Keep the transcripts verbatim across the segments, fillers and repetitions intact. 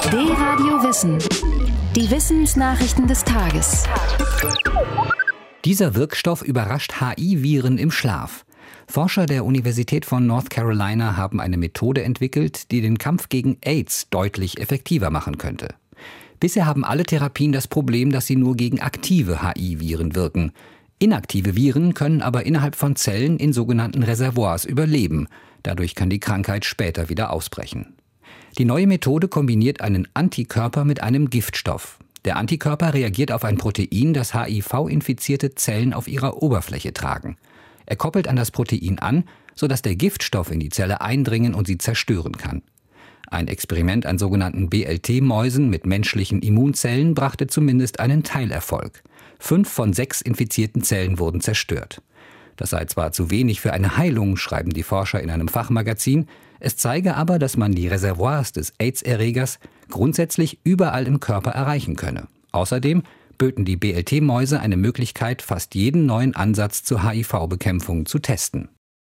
D-Radio Wissen. Die Wissensnachrichten des Tages. Dieser Wirkstoff überrascht H I-Viren im Schlaf. Forscher der Universität von North Carolina haben eine Methode entwickelt, die den Kampf gegen AIDS deutlich effektiver machen könnte. Bisher haben alle Therapien das Problem, dass sie nur gegen aktive H I-Viren wirken. Inaktive Viren können aber innerhalb von Zellen in sogenannten Reservoirs überleben. Dadurch kann die Krankheit später wieder ausbrechen. Die neue Methode kombiniert einen Antikörper mit einem Giftstoff. Der Antikörper reagiert auf ein Protein, das H I V-infizierte Zellen auf ihrer Oberfläche tragen. Er koppelt an das Protein an, sodass der Giftstoff in die Zelle eindringen und sie zerstören kann. Ein Experiment an sogenannten B L T-Mäusen mit menschlichen Immunzellen brachte zumindest einen Teilerfolg. Fünf von sechs infizierten Zellen wurden zerstört. Das sei zwar zu wenig für eine Heilung, schreiben die Forscher in einem Fachmagazin, es zeige aber, dass man die Reservoirs des AIDS-Erregers grundsätzlich überall im Körper erreichen könne. Außerdem böten die B L T-Mäuse eine Möglichkeit, fast jeden neuen Ansatz zur H I V-Bekämpfung zu testen.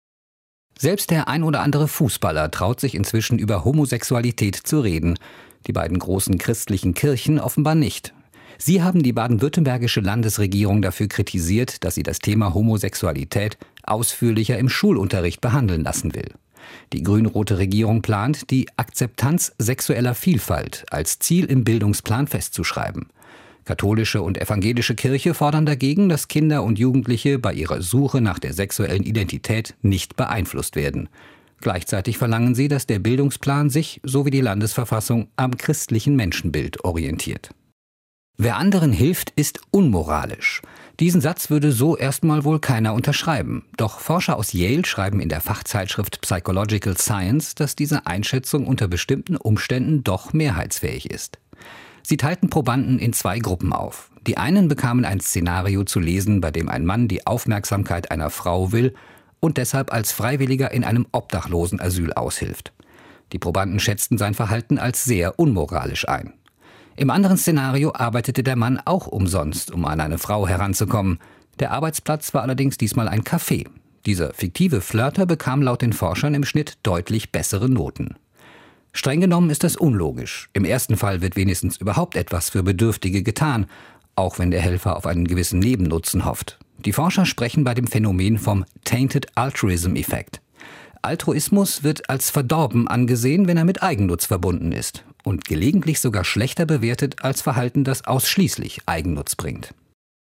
Selbst der ein oder andere Fußballer traut sich inzwischen über Homosexualität zu reden. Die beiden großen christlichen Kirchen offenbar nicht. Sie haben die baden-württembergische Landesregierung dafür kritisiert, dass sie das Thema Homosexualität ausführlicher im Schulunterricht behandeln lassen will. Die grün-rote Regierung plant, die Akzeptanz sexueller Vielfalt als Ziel im Bildungsplan festzuschreiben. Katholische und evangelische Kirche fordern dagegen, dass Kinder und Jugendliche bei ihrer Suche nach der sexuellen Identität nicht beeinflusst werden. Gleichzeitig verlangen sie, dass der Bildungsplan sich, so wie die Landesverfassung, am christlichen Menschenbild orientiert. Wer anderen hilft, ist unmoralisch. Diesen Satz würde so erstmal wohl keiner unterschreiben. Doch Forscher aus Yale schreiben in der Fachzeitschrift Psychological Science, dass diese Einschätzung unter bestimmten Umständen doch mehrheitsfähig ist. Sie teilten Probanden in zwei Gruppen auf. Die einen bekamen ein Szenario zu lesen, bei dem ein Mann die Aufmerksamkeit einer Frau will und deshalb als Freiwilliger in einem Obdachlosenasyl aushilft. Die Probanden schätzten sein Verhalten als sehr unmoralisch ein. Im anderen Szenario arbeitete der Mann auch umsonst, um an eine Frau heranzukommen. Der Arbeitsplatz war allerdings diesmal ein Café. Dieser fiktive Flirter bekam laut den Forschern im Schnitt deutlich bessere Noten. Streng genommen ist das unlogisch. Im ersten Fall wird wenigstens überhaupt etwas für Bedürftige getan, auch wenn der Helfer auf einen gewissen Nebennutzen hofft. Die Forscher sprechen bei dem Phänomen vom Tainted Altruism-Effekt. Altruismus wird als verdorben angesehen, wenn er mit Eigennutz verbunden ist und gelegentlich sogar schlechter bewertet als Verhalten, das ausschließlich Eigennutz bringt.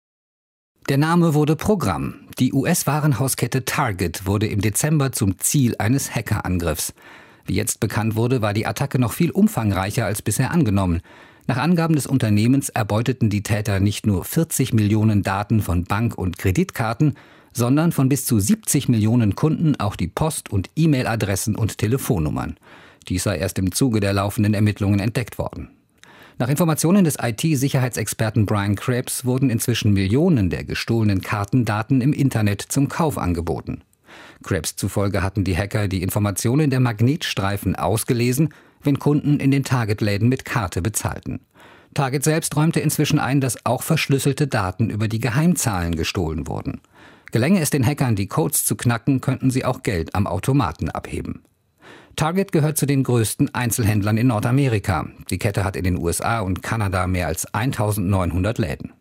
Der Name wurde Programm. Die U S-Warenhauskette Target wurde im Dezember zum Ziel eines Hackerangriffs. Wie jetzt bekannt wurde, war die Attacke noch viel umfangreicher als bisher angenommen. Nach Angaben des Unternehmens erbeuteten die Täter nicht nur vierzig Millionen Daten von Bank- und Kreditkarten, sondern von bis zu siebzig Millionen Kunden auch die Post- und E-Mail-Adressen und Telefonnummern. Dies sei erst im Zuge der laufenden Ermittlungen entdeckt worden. Nach Informationen des I T-Sicherheitsexperten Brian Krebs wurden inzwischen Millionen der gestohlenen Kartendaten im Internet zum Kauf angeboten. Krebs zufolge hatten die Hacker die Informationen der Magnetstreifen ausgelesen, wenn Kunden in den Target-Läden mit Karte bezahlten. Target selbst räumte inzwischen ein, dass auch verschlüsselte Daten über die Geheimzahlen gestohlen wurden. Gelänge es den Hackern, die Codes zu knacken, könnten sie auch Geld am Automaten abheben. Target gehört zu den größten Einzelhändlern in Nordamerika. Die Kette hat in den U S A und Kanada mehr als eintausendneunhundert Läden.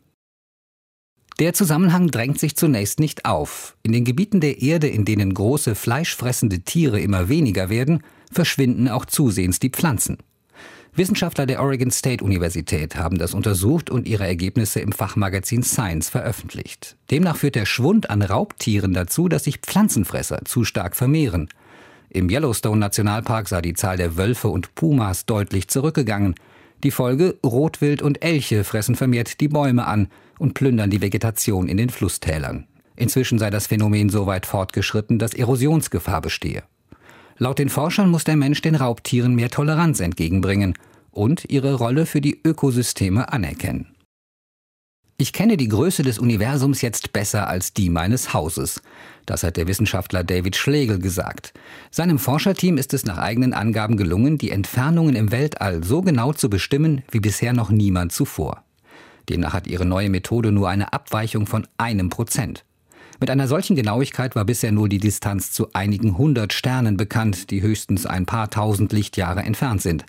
Der Zusammenhang drängt sich zunächst nicht auf. In den Gebieten der Erde, in denen große fleischfressende Tiere immer weniger werden, verschwinden auch zusehends die Pflanzen. Wissenschaftler der Oregon State Universität haben das untersucht und ihre Ergebnisse im Fachmagazin Science veröffentlicht. Demnach führt der Schwund an Raubtieren dazu, dass sich Pflanzenfresser zu stark vermehren. Im Yellowstone-Nationalpark sei die Zahl der Wölfe und Pumas deutlich zurückgegangen. Die Folge: Rotwild und Elche fressen vermehrt die Bäume an und plündern die Vegetation in den Flusstälern. Inzwischen sei das Phänomen so weit fortgeschritten, dass Erosionsgefahr bestehe. Laut den Forschern muss der Mensch den Raubtieren mehr Toleranz entgegenbringen und ihre Rolle für die Ökosysteme anerkennen. Ich kenne die Größe des Universums jetzt besser als die meines Hauses. Das hat der Wissenschaftler David Schlegel gesagt. Seinem Forscherteam ist es nach eigenen Angaben gelungen, die Entfernungen im Weltall so genau zu bestimmen wie bisher noch niemand zuvor. Demnach hat ihre neue Methode nur eine Abweichung von einem Prozent. Mit einer solchen Genauigkeit war bisher nur die Distanz zu einigen hundert Sternen bekannt, die höchstens ein paar tausend Lichtjahre entfernt sind.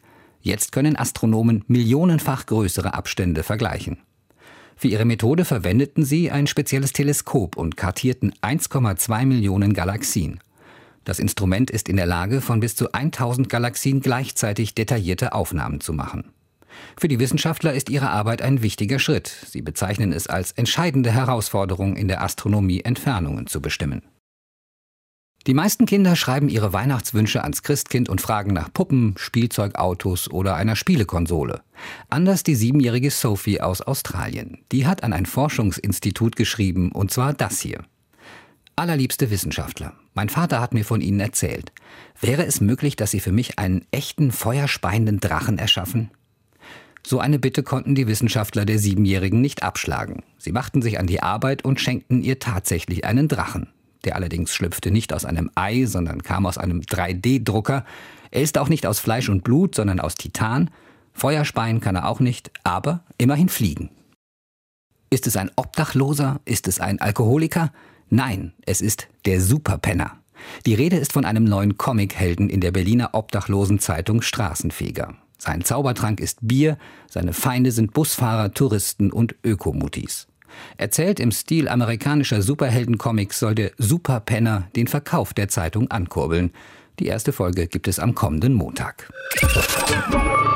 Jetzt können Astronomen millionenfach größere Abstände vergleichen. Für ihre Methode verwendeten sie ein spezielles Teleskop und kartierten eins Komma zwei Millionen Galaxien. Das Instrument ist in der Lage, von bis zu tausend Galaxien gleichzeitig detaillierte Aufnahmen zu machen. Für die Wissenschaftler ist ihre Arbeit ein wichtiger Schritt. Sie bezeichnen es als entscheidende Herausforderung, in der Astronomie Entfernungen zu bestimmen. Die meisten Kinder schreiben ihre Weihnachtswünsche ans Christkind und fragen nach Puppen, Spielzeugautos oder einer Spielekonsole. Anders die siebenjährige Sophie aus Australien. Die hat an ein Forschungsinstitut geschrieben, und zwar das hier. Allerliebste Wissenschaftler, mein Vater hat mir von Ihnen erzählt. Wäre es möglich, dass Sie für mich einen echten, feuerspeienden Drachen erschaffen? So eine Bitte konnten die Wissenschaftler der Siebenjährigen nicht abschlagen. Sie machten sich an die Arbeit und schenkten ihr tatsächlich einen Drachen. Der allerdings schlüpfte nicht aus einem Ei, sondern kam aus einem drei D Drucker. Er ist auch nicht aus Fleisch und Blut, sondern aus Titan. Feuer speien kann er auch nicht, aber immerhin fliegen. Ist es ein Obdachloser? Ist es ein Alkoholiker? Nein, es ist der Superpenner. Die Rede ist von einem neuen Comichelden in der Berliner Obdachlosenzeitung Straßenfeger. Sein Zaubertrank ist Bier, seine Feinde sind Busfahrer, Touristen und Ökomutis. Erzählt im Stil amerikanischer Superheldencomics soll der Superpenner den Verkauf der Zeitung ankurbeln. Die erste Folge gibt es am kommenden Montag.